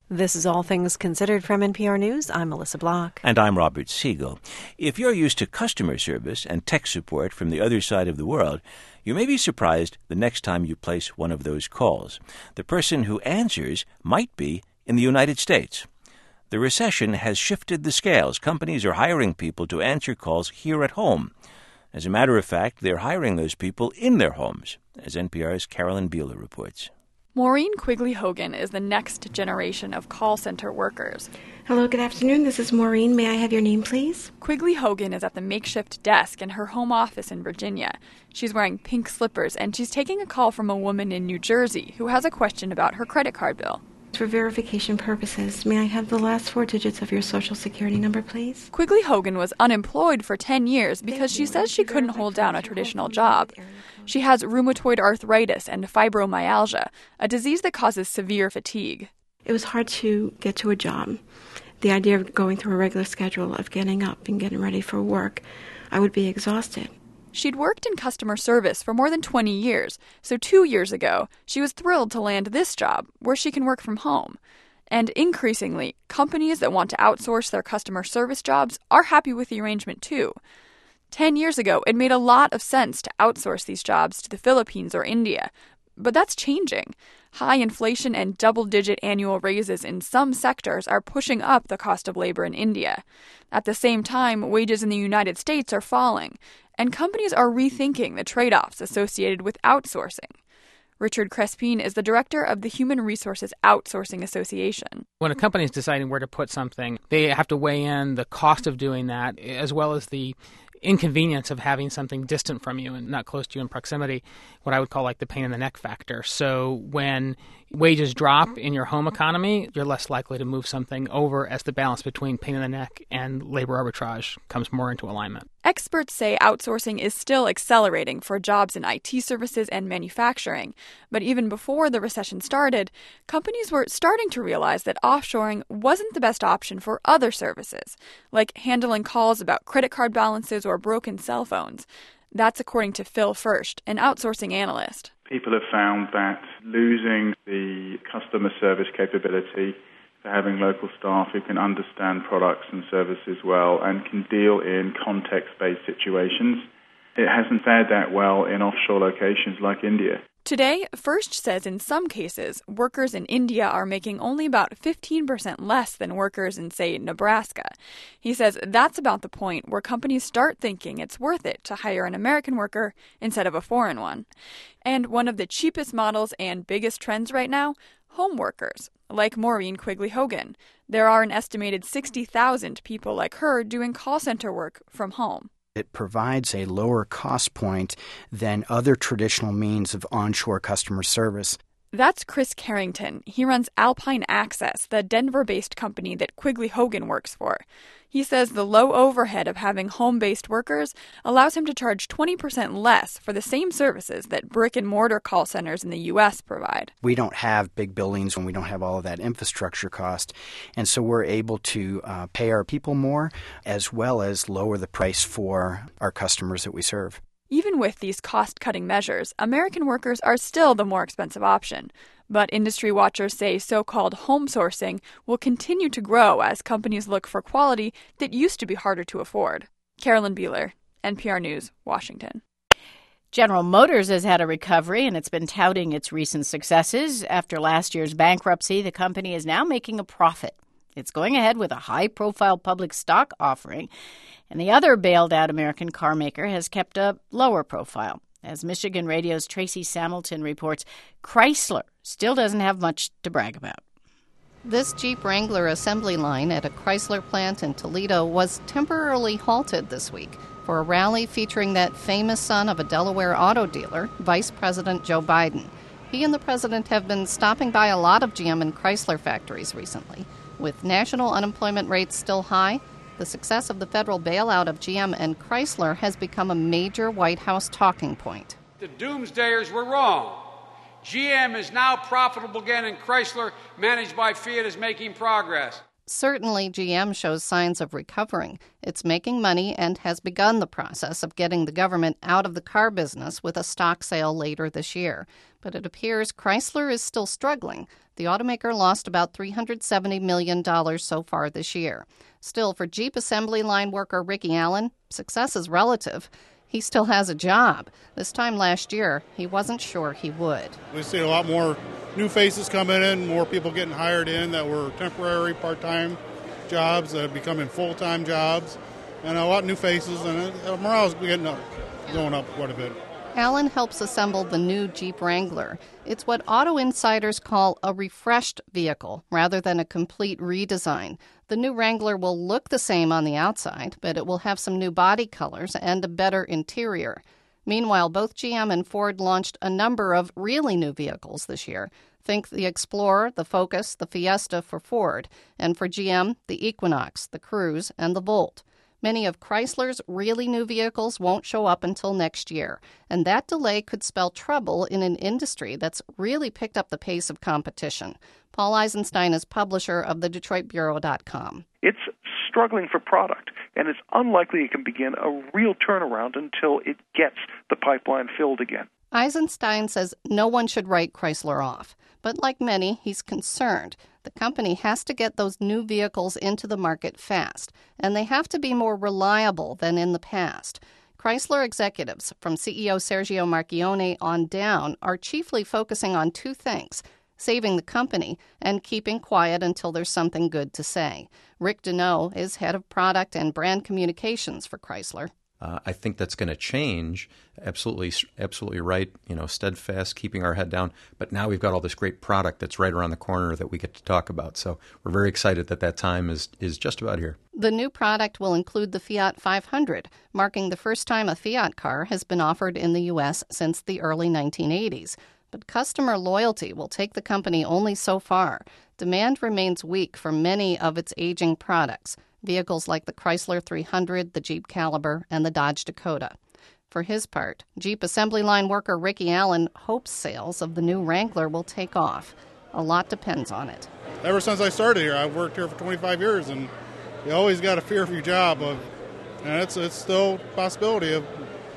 This is All Things Considered from NPR News. I'm Melissa Block. And I'm Robert Siegel. If you're used to customer service and tech support from the other side of the world, you may be surprised the next time you place one of those calls. The person who answers might be in the United States. The recession has shifted the scales. Companies are hiring people to answer calls here at home. As a matter of fact, they're hiring those people in their homes, as NPR's Carolyn Beeler reports. Maureen Quigley-Hogan is the next generation of call center workers. Hello, good afternoon. This is Maureen. May I have your name, please? Quigley-Hogan is at the makeshift desk in her home office in Virginia. She's wearing pink slippers, and she's taking a call from a woman in New Jersey who has a question about her credit card bill. For verification purposes, may I have the last 4 digits of your Social Security number, please? Quigley-Hogan was unemployed for 10 years because she says she couldn't hold down a traditional job. She has rheumatoid arthritis and fibromyalgia, a disease that causes severe fatigue. It was hard to get to a job. The idea of going through a regular schedule of getting up and getting ready for work, I would be exhausted. She'd worked in customer service for more than 20 years, so 2 years ago, she was thrilled to land this job, where she can work from home. And increasingly, companies that want to outsource their customer service jobs are happy with the arrangement too. 10 years ago, it made a lot of sense to outsource these jobs to the Philippines or India, but that's changing. High inflation and double-digit annual raises in some sectors are pushing up the cost of labor in India. At the same time, wages in the United States are falling, and companies are rethinking the trade-offs associated with outsourcing. Richard Crespin is the director of the Human Resources Outsourcing Association. When a company is deciding where to put something, they have to weigh in the cost of doing that, as well as the inconvenience of having something distant from you and not close to you in proximity, what I would call like the pain in the neck factor. So when wages drop in your home economy, you're less likely to move something over as the balance between pain in the neck and labor arbitrage comes more into alignment. Experts say outsourcing is still accelerating for jobs in IT services and manufacturing. But even before the recession started, companies were starting to realize that offshoring wasn't the best option for other services, like handling calls about credit card balances or broken cell phones. That's according to Phil Furst, an outsourcing analyst. People have found that losing the customer service capability for having local staff who can understand products and services well and can deal in context-based situations, it hasn't fared that well in offshore locations like India. Today, Furst says in some cases, workers in India are making only about 15% less than workers in, say, Nebraska. He says that's about the point where companies start thinking it's worth it to hire an American worker instead of a foreign one. And one of the cheapest models and biggest trends right now, home workers, like Maureen Quigley-Hogan. There are an estimated 60,000 people like her doing call center work from home. It provides a lower cost point than other traditional means of onshore customer service. That's Chris Carrington. He runs Alpine Access, the Denver-based company that Quigley-Hogan works for. He says the low overhead of having home-based workers allows him to charge 20% less for the same services that brick-and-mortar call centers in the U.S. provide. We don't have big buildings and we don't have all of that infrastructure cost, and so we're able to pay our people more as well as lower the price for our customers that we serve. Even with these cost-cutting measures, American workers are still the more expensive option. But industry watchers say so-called home sourcing will continue to grow as companies look for quality that used to be harder to afford. Carolyn Beeler, NPR News, Washington. General Motors has had a recovery, and it's been touting its recent successes. After last year's bankruptcy, the company is now making a profit. It's going ahead with a high-profile public stock offering, and the other bailed-out American car maker has kept a lower profile. As Michigan Radio's Tracy Samilton reports, Chrysler still doesn't have much to brag about. This Jeep Wrangler assembly line at a Chrysler plant in Toledo was temporarily halted this week for a rally featuring that famous son of a Delaware auto dealer, Vice President Joe Biden. He and the president have been stopping by a lot of GM and Chrysler factories recently. With national unemployment rates still high, the success of the federal bailout of GM and Chrysler has become a major White House talking point. The doomsdayers were wrong. GM is now profitable again, and Chrysler, managed by Fiat, is making progress. Certainly, GM shows signs of recovering. It's making money and has begun the process of getting the government out of the car business with a stock sale later this year. But it appears Chrysler is still struggling. The automaker lost about $370 million so far this year. Still, for Jeep assembly line worker Ricky Allen, success is relative. He still has a job. This time last year, he wasn't sure he would. We see a lot more new faces coming in, more people getting hired in that were temporary, part-time jobs that are becoming full-time jobs, and a lot of new faces, and morale's going up quite a bit. Allen helps assemble the new Jeep Wrangler. It's what auto insiders call a refreshed vehicle rather than a complete redesign. The new Wrangler will look the same on the outside, but it will have some new body colors and a better interior. Meanwhile, both GM and Ford launched a number of really new vehicles this year. Think the Explorer, the Focus, the Fiesta for Ford, and for GM, the Equinox, the Cruze, and the Volt. Many of Chrysler's really new vehicles won't show up until next year, and that delay could spell trouble in an industry that's really picked up the pace of competition. Paul Eisenstein is publisher of the DetroitBureau.com. It's struggling for product, and it's unlikely it can begin a real turnaround until it gets the pipeline filled again. Eisenstein says no one should write Chrysler off, but like many, he's concerned. The company has to get those new vehicles into the market fast, and they have to be more reliable than in the past. Chrysler executives, from CEO Sergio Marchionne on down, are chiefly focusing on two things: saving the company and keeping quiet until there's something good to say. Rick Deneau is head of product and brand communications for Chrysler. I think that's going to change. Absolutely right. Steadfast, keeping our head down. But now we've got all this great product that's right around the corner that we get to talk about. So we're very excited that time is just about here. The new product will include the Fiat 500, marking the first time a Fiat car has been offered in the U.S. since the early 1980s. But customer loyalty will take the company only so far. Demand remains weak for many of its aging products, vehicles like the Chrysler 300, the Jeep Caliber, and the Dodge Dakota. For his part, Jeep assembly line worker Ricky Allen hopes sales of the new Wrangler will take off. A lot depends on it. Ever since I started here, I've worked here for 25 years, and you always got a fear for your job. And it's still a possibility of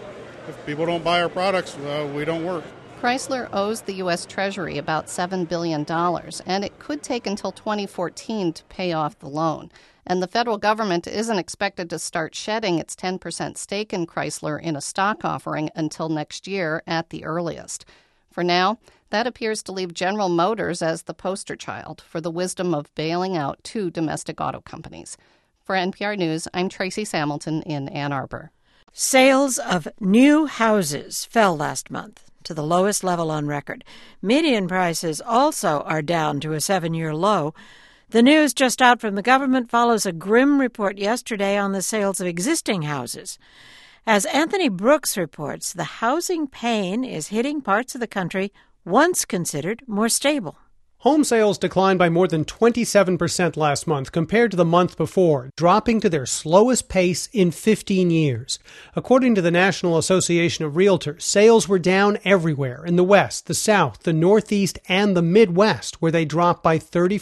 if people don't buy our products, we don't work. Chrysler owes the U.S. Treasury about $7 billion, and it could take until 2014 to pay off the loan. And the federal government isn't expected to start shedding its 10% stake in Chrysler in a stock offering until next year at the earliest. For now, that appears to leave General Motors as the poster child for the wisdom of bailing out two domestic auto companies. For NPR News, I'm Tracy Samilton in Ann Arbor. Sales of new houses fell last month to the lowest level on record. Median prices also are down to a 7-year low. The news just out from the government follows a grim report yesterday on the sales of existing houses. As Anthony Brooks reports, the housing pain is hitting parts of the country once considered more stable. Home sales declined by more than 27% last month compared to the month before, dropping to their slowest pace in 15 years. According to the National Association of Realtors, sales were down everywhere in the West, the South, the Northeast, and the Midwest, where they dropped by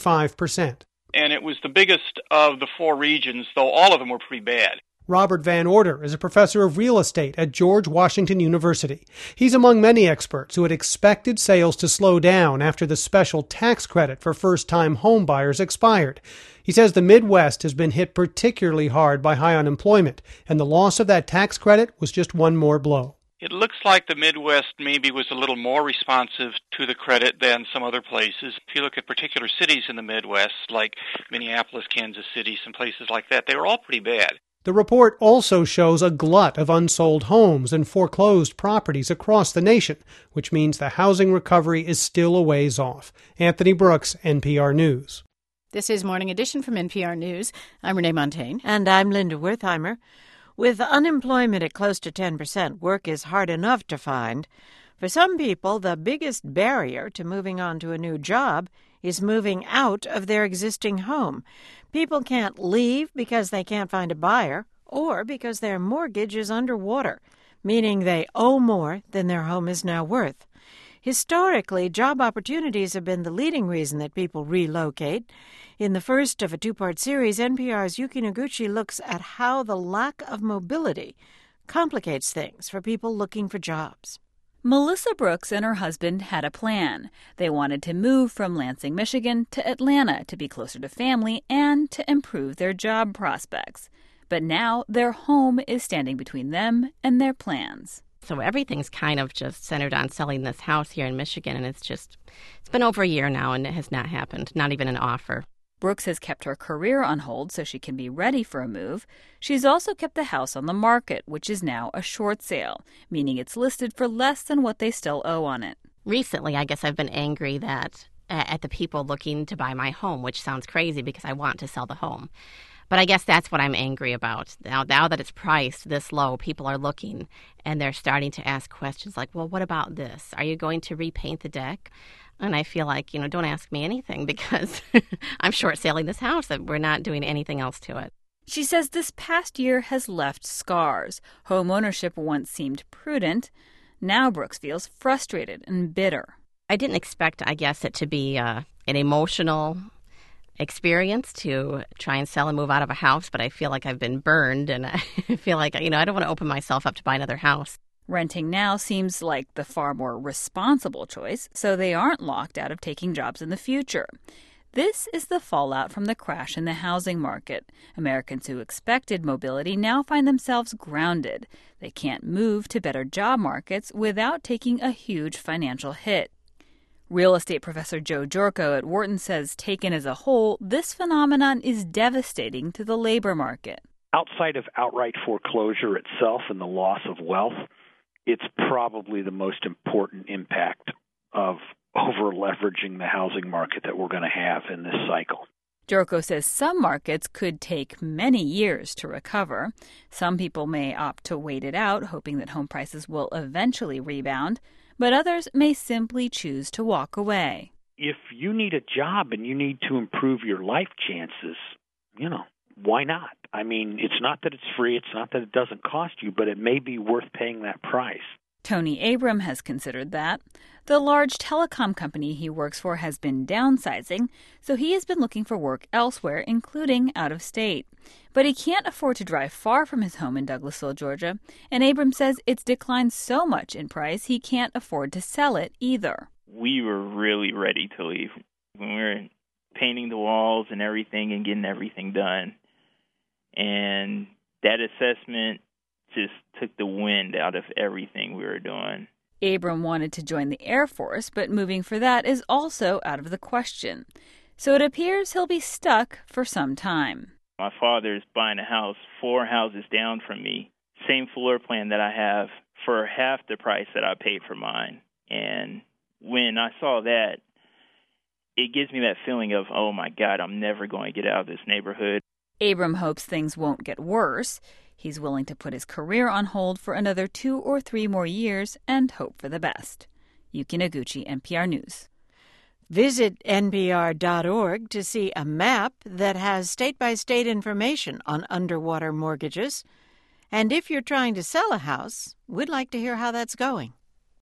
35%. And it was the biggest of the four regions, though all of them were pretty bad. Robert Van Order is a professor of real estate at George Washington University. He's among many experts who had expected sales to slow down after the special tax credit for first-time home buyers expired. He says the Midwest has been hit particularly hard by high unemployment, and the loss of that tax credit was just one more blow. It looks like the Midwest maybe was a little more responsive to the credit than some other places. If you look at particular cities in the Midwest, like Minneapolis, Kansas City, some places like that, they were all pretty bad. The report also shows a glut of unsold homes and foreclosed properties across the nation, which means the housing recovery is still a ways off. Anthony Brooks, NPR News. This is Morning Edition from NPR News. I'm Renee Montaigne. And I'm Linda Wertheimer. With unemployment at close to 10%, work is hard enough to find. For some people, the biggest barrier to moving on to a new job is moving out of their existing home. People can't leave because they can't find a buyer or because their mortgage is underwater, meaning they owe more than their home is now worth. Historically, job opportunities have been the leading reason that people relocate. In the first of a two-part series, NPR's Yuki Noguchi looks at how the lack of mobility complicates things for people looking for jobs. Melissa Brooks and her husband had a plan. They wanted to move from Lansing, Michigan to Atlanta to be closer to family and to improve their job prospects. But now their home is standing between them and their plans. So everything's kind of just centered on selling this house here in Michigan, and it's been over a year now, and it has not happened, not even an offer. Brooks has kept her career on hold so she can be ready for a move. She's also kept the house on the market, which is now a short sale, meaning it's listed for less than what they still owe on it. Recently, I guess I've been angry at the people looking to buy my home, which sounds crazy because I want to sell the home. But I guess that's what I'm angry about. Now that it's priced this low, people are looking and they're starting to ask questions like, well, what about this? Are you going to repaint the deck? And I feel like, don't ask me anything because I'm short selling this house and we're not doing anything else to it. She says this past year has left scars. Home ownership once seemed prudent. Now Brooks feels frustrated and bitter. I didn't expect, I guess, it to be an emotional experience to try and sell and move out of a house, but I feel like I've been burned and I feel like, I don't want to open myself up to buy another house. Renting now seems like the far more responsible choice, so they aren't locked out of taking jobs in the future. This is the fallout from the crash in the housing market. Americans who expected mobility now find themselves grounded. They can't move to better job markets without taking a huge financial hit. Real estate professor Joe Giorco at Wharton says, taken as a whole, this phenomenon is devastating to the labor market. Outside of outright foreclosure itself and the loss of wealth, it's probably the most important impact of over-leveraging the housing market that we're going to have in this cycle. Giorco says some markets could take many years to recover. Some people may opt to wait it out, hoping that home prices will eventually rebound, but others may simply choose to walk away. If you need a job and you need to improve your life chances, why not? I mean, it's not that it's free, it's not that it doesn't cost you, but it may be worth paying that price. Tony Abram has considered that. The large telecom company he works for has been downsizing, so he has been looking for work elsewhere, including out of state. But he can't afford to drive far from his home in Douglasville, Georgia, and Abram says it's declined so much in price he can't afford to sell it either. We were really ready to leave. When we were painting the walls and everything and getting everything done. And that assessment just took the wind out of everything we were doing. Abram wanted to join the Air Force, but moving for that is also out of the question. So it appears he'll be stuck for some time. My father's buying a house 4 houses down from me, same floor plan that I have, for half the price that I paid for mine. And when I saw that, it gives me that feeling of, oh my God, I'm never going to get out of this neighborhood. Abram hopes things won't get worse. He's willing to put his career on hold for another 2 or 3 more years and hope for the best. Yuki Noguchi, NPR News. Visit npr.org to see a map that has state-by-state information on underwater mortgages. And if you're trying to sell a house, we'd like to hear how that's going.